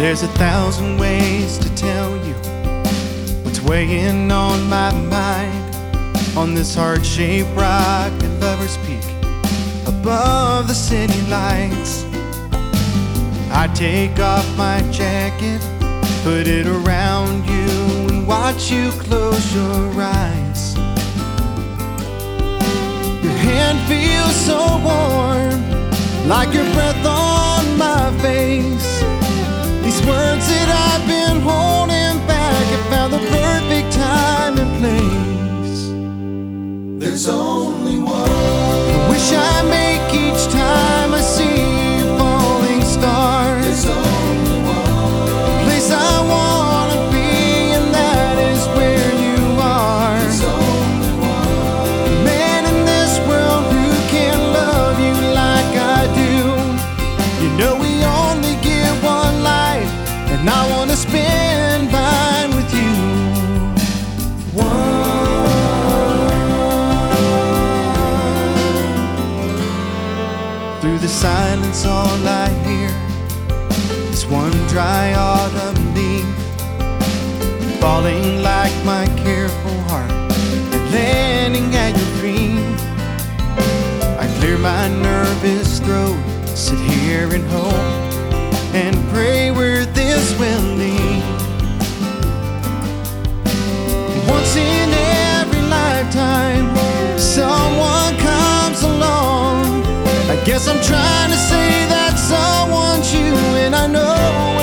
There's 1,000 ways to tell you what's weighing on my mind on this heart-shaped rock at Lover's Peak above the city lights. I take off my jacket, put it around you, and watch you close your eyes. Your hand feels so warm, like your breath on my face. These words that I've been holding back have found the perfect time and place. There's only one. I wish I make each time I see a falling star. There's only one. The place I wanna be, and that is where you are. There's only one. The man in this world who can love you like I do. You know we only get one life, and I wanna spend mine with you. Through the silence, all I hear is one dry autumn leaf falling like my careful heart and landing at your feet. I clear my nervous throat, sit here and hope and pray where this will lead. Once in every lifetime, someone comes along. I guess I'm trying to say that someone's you, and I know